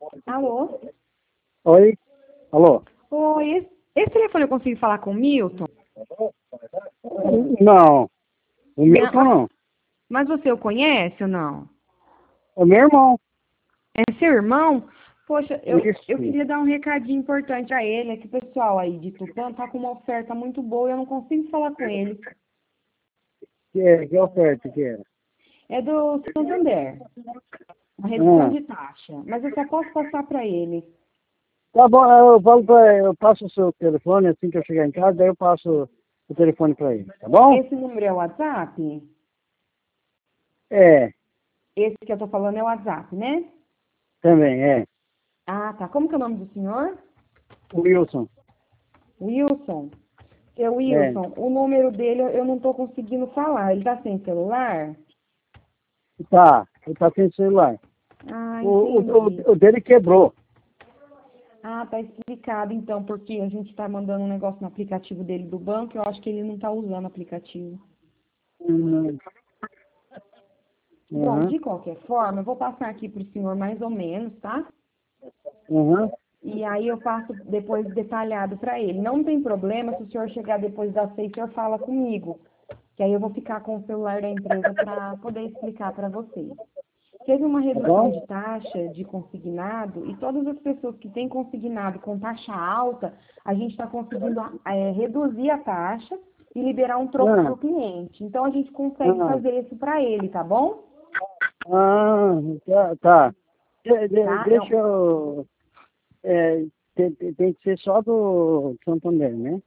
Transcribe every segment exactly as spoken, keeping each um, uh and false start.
Alô? Oi? Alô? Oi, esse, esse telefone eu consigo falar com o Milton? Não, o Não, Milton mas, não. mas você o conhece ou não? É meu irmão. É seu irmão? Poxa, eu, eu Isso. queria dar um recadinho importante pra ele, é que o pessoal aí de Tupã tá com uma oferta muito boa e eu não consigo falar com ele. Que, é, que oferta que é? É do Santander, uma redução Ah, de taxa, mas eu só posso passar pra ele. tá bom, eu, falo pra, eu passo o seu telefone assim que eu chegar em casa, daí eu passo o telefone pra ele, tá bom? Esse número é o WhatsApp? É, Esse que eu tô falando é o WhatsApp, né? também é. Ah, tá. Como que é o nome do senhor? Wilson. Wilson. Seu É. Wilson, o número dele eu não estou conseguindo falar. Ele está sem celular? Tá, ele tá sem celular. Ah, O, o, entendi. o, o dele quebrou. Ah, tá explicado então, porque a gente está mandando um negócio no aplicativo dele do banco, eu acho que ele não está usando o aplicativo. Hum, Bom, Aham, de qualquer forma, eu vou passar aqui para o senhor mais ou menos, tá? aham. E aí eu passo depois detalhado para ele. Não tem problema se o senhor chegar depois das seis, o senhor fala comigo. Que aí eu vou ficar com o celular da empresa para poder explicar para vocês. Teve uma Tá redução bom? de taxa de consignado e todas as pessoas que têm consignado com taxa alta, a gente está conseguindo é, reduzir a taxa e liberar um troco para Ah, o cliente. Então a gente consegue ah, fazer isso para ele, tá bom? ah, tá, tá. De- de- Tá? deixa Eu, eu. É, tem, tem tem que ser só do Santander, né?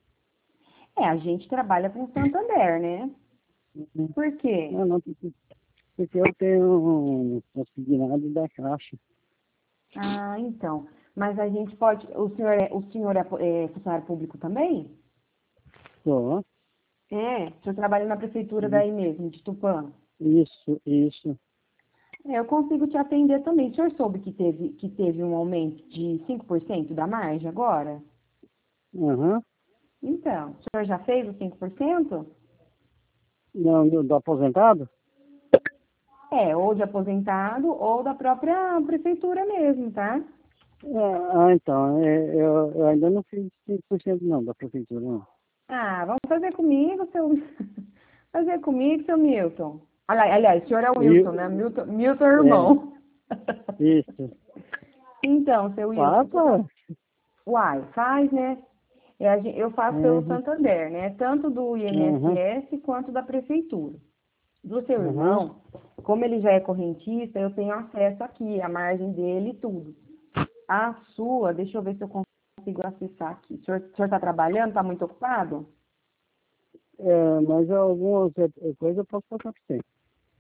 é, a gente trabalha com Santander, né? Uhum. Por quê? Não, não, porque porque eu tenho um consignado da Caixa. Ah, então. Mas a gente pode. O senhor é, o senhor é, é funcionário público também? Só. É. O senhor trabalha na prefeitura Uhum. daí mesmo, de Tupã? Isso, isso. É, eu consigo te atender também. O senhor soube que teve, que teve um aumento de cinco por cento da margem agora? Aham. Então, o senhor já fez os cinco por cento? Não, do, do aposentado? É, ou de aposentado ou da própria prefeitura mesmo, tá? Ah, ah, então, é, eu, eu ainda não fiz cinco por cento não, da prefeitura, não. Ah, vamos fazer comigo, seu. Fazer comigo, seu Milton. Aliás, aliás, o senhor é o E, Wilson, né? Milton, Milton é é, irmão. isso. Então, seu Wilson, Papa? uai, faz, né? É, a gen- eu faço pelo Uhum, Santander, né? Tanto do uhum, I N S S quanto da prefeitura. Do seu uhum. irmão, como ele já é correntista, eu tenho acesso aqui, a margem dele e tudo. A sua, deixa eu ver se eu consigo acessar aqui. O senhor está trabalhando? Está muito ocupado? É, mas algumas é, é, coisas eu posso passar para você.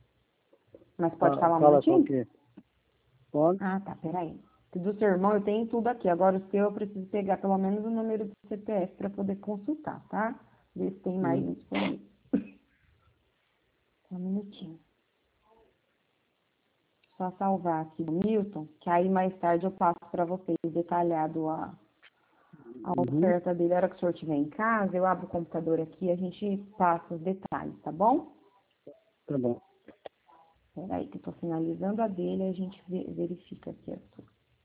Mas pode Fa- falar um Fala minutinho? qualquer. Pode? Ah, tá, peraí. Do seu irmão eu tenho tudo aqui. Agora o seu eu preciso pegar pelo menos o número do C P F para poder consultar, tá? Ver se tem mais Hum. disponível. Só um minutinho. Só salvar aqui do Milton, que aí mais tarde eu passo para vocês detalhado a, a Uhum. oferta dele. A hora que o senhor estiver em casa, eu abro o computador aqui e a gente passa os detalhes, tá bom? Tá bom. Peraí, que eu tô finalizando a dele e a gente ve- verifica aqui a sua.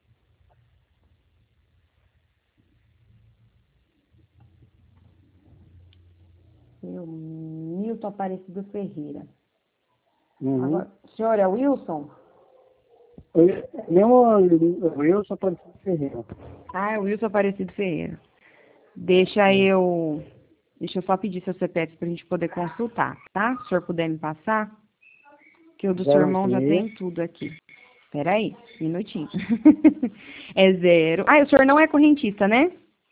Seu Milton Aparecido Ferreira. Uhum. Agora, o senhor é o Wilson? Eu- Mesmo o Wilson Aparecido Ferreira. Ah, é o Wilson Aparecido Ferreira. Deixa É. eu. Deixa eu só pedir seu C P F pra gente poder consultar, tá? Se o senhor puder me passar, que o do seu zero oito irmão já seis. tem tudo aqui. Peraí, minutinho. É zero. Ah, o senhor não é correntista, né?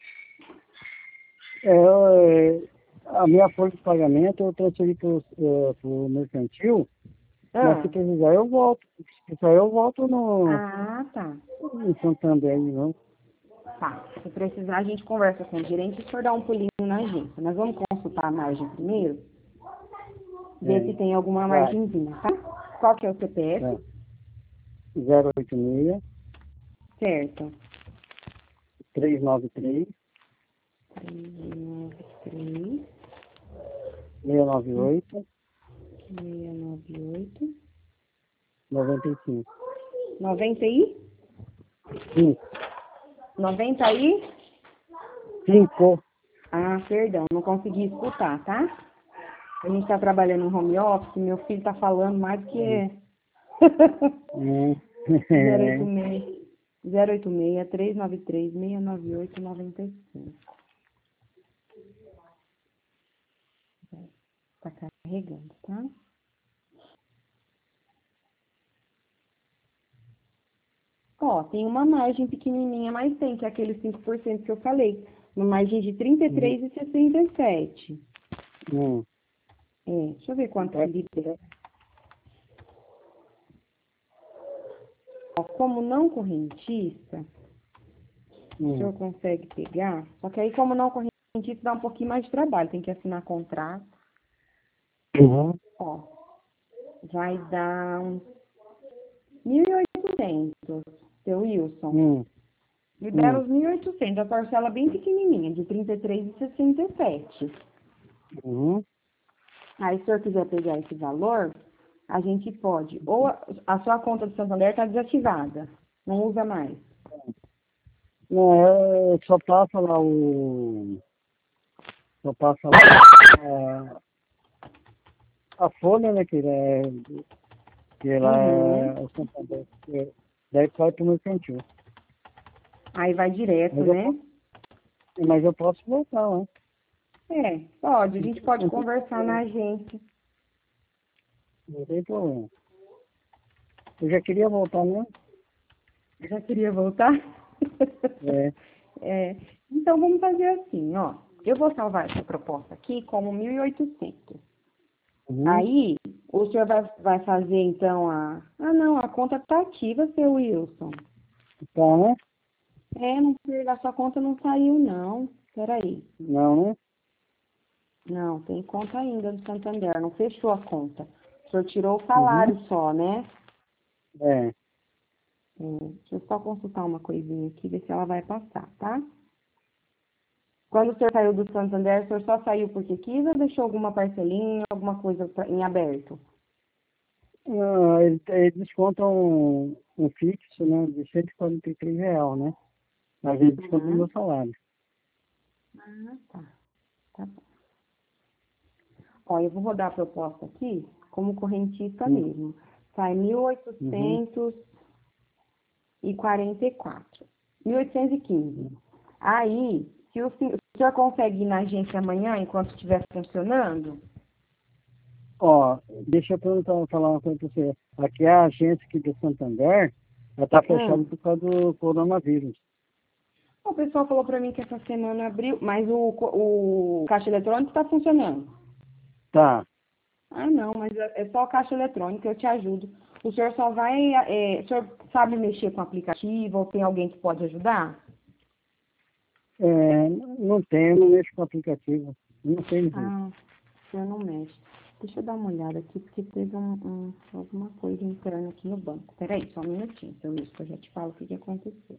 É, é, a minha folha de pagamento eu transferi para o mercantil, mas se Ah, precisar eu volto. Se precisar eu volto no, ah, tá. em Santander, não? Tá. Se precisar, a gente conversa com o gerente e o senhor dá um pulinho na agência. Nós vamos consultar a margem primeiro, ver se É, tem alguma vai. margenzinha, tá? Qual que é o C P Tá. F? zero oito seis, Certo. três nove três, três nove três, seis nove oito, seis nove oito, nove cinco. noventa e? Sim. noventa aí? Cinco. Ah, perdão, não consegui escutar, tá? A gente tá trabalhando no home office, meu filho tá falando mais que... Hum. zero oito seis, zero oito seis, três nove três, seis nove oito, nove cinco. Tá carregando, tá? Ó, tem uma margem pequenininha, mas tem, que é aquele cinco por cento que eu falei. Uma margem de trinta e três vírgula sessenta e sete. Hum. É, deixa eu ver quanto que libera. Ó, como não correntista, o Hum. senhor consegue pegar, só que aí como não correntista dá um pouquinho mais de trabalho, tem que assinar contrato. Uhum. Ó, vai dar uns mil e oitocentos, seu Wilson. Hum. Libera Hum. os mil e oitocentos, a parcela bem pequenininha, de trinta e três vírgula sessenta e sete. Uhum. Aí, se o senhor quiser pegar esse valor, a gente pode, ou a, a sua conta do Santander está desativada, não usa mais. Não, é, só passa lá o. Só passa lá a, a folha, né? Que é, que ela Uhum. é o Santander. É, daí vai pro meu cantinho. Aí vai direto, Mas eu, né? po- mas eu posso voltar, né? É, pode, a Não gente tem, pode não tem conversar na problema. agência. Não tem problema. Eu já queria voltar, né? Já queria voltar? É. É, então, vamos fazer assim, ó. Eu vou salvar essa proposta aqui como mil e oitocentos. Uhum. Aí, o senhor vai, vai fazer, então, a... Ah, não, a conta tá ativa, seu Wilson. Tá, né? É, não, a sua conta não saiu, não. Peraí. Não, né? Não, tem conta ainda do Santander, não fechou a conta. O senhor tirou o Uhum. salário só, né? É. É, deixa eu só consultar uma coisinha aqui, ver se ela vai passar, tá? Quando o senhor saiu do Santander, o senhor só saiu porque quis ou deixou alguma parcelinha, alguma coisa pra- em aberto? Não, eles, eles descontam um, um fixo, né? De cento e quarenta e três reais, né? Mas eles descontam o meu Uhum. salário. Ah, tá. Tá bom. Ó, eu vou rodar a proposta aqui como correntista Hum. mesmo. Sai mil Uhum. oitocentos e quarenta e quatro. mil oitocentos e quinze. Aí, se o senhor, o senhor consegue ir na agência amanhã, enquanto estiver funcionando? Ó, deixa eu perguntar, falar uma coisa pra você. Aqui a agência aqui do Santander, ela tá fechada Hum. por causa do coronavírus. O pessoal falou pra mim que essa semana abriu, mas o, co- o caixa eletrônico está funcionando. Tá. Ah, não, mas é é só caixa eletrônico, eu te ajudo. O senhor só vai, é, o senhor sabe mexer com o aplicativo ou tem alguém que pode ajudar? É, não tem, eu não mexo com aplicativo. Não sei mesmo. Ah, o senhor não mexe. Deixa eu dar uma olhada aqui, porque teve um, um- alguma coisa interna aqui no banco. Peraí, só um minutinho, seu Luiz, que eu já te falo o que, que aconteceu.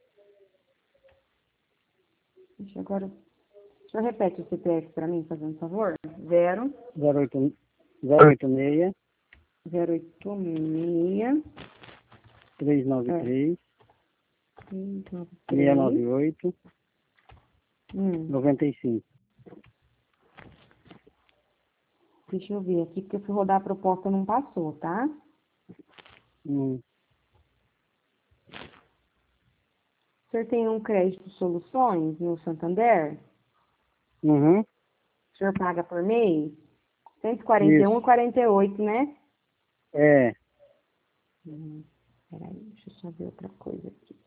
Deixa eu agora. O senhor repete o C P F para mim, fazendo favor? Zero, zero oito, zero oito seis, zero oito seis, três nove é, três, seis nove seis três, nove oito, hum, nove cinco. deixa eu ver aqui, porque eu fui rodar a proposta não passou, tá? Hum. O senhor tem um crédito soluções no Santander? Uhum. O senhor paga por mês? cento e quarenta e um e Isso. quarenta e oito, né? É. Hum, peraí, deixa eu só ver outra coisa aqui.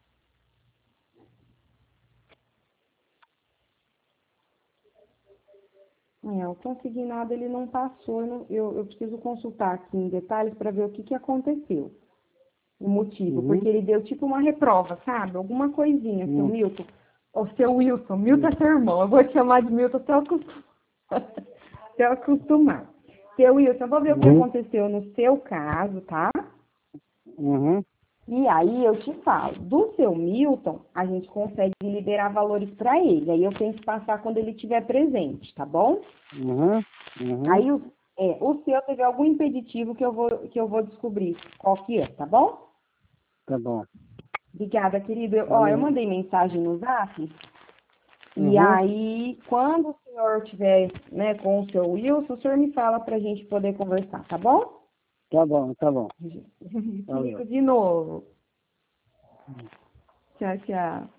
É, o consignado ele não passou, eu, não- eu, eu preciso consultar aqui em detalhes para ver o que, que aconteceu, o motivo, Uhum. porque ele deu tipo uma reprova, sabe? Alguma coisinha, seu Hum. Milton. Ô, seu Wilson, Milton Hum. é seu irmão, eu vou te chamar de Milton até eu acostumar. Até eu acostumar. Seu Wilson, eu vou ver o que Uhum. aconteceu no seu caso, tá? Uhum. E aí eu te falo, do seu Milton, a gente consegue liberar valores para ele. Aí eu tenho que passar quando ele estiver presente, tá bom? Uhum. Uhum. Aí o, é, o seu teve algum impeditivo que eu vou, que eu vou descobrir qual que é, tá bom? Tá bom. Obrigada, querido. Eu- Ó, eu Valeu. mandei mensagem no Zap. E Uhum. aí, quando o senhor tiver, né, com o seu Wilson, o senhor me fala para a gente poder conversar, tá bom? Tá bom, tá bom. Te Valeu. ligo de novo. Tchau, tchau.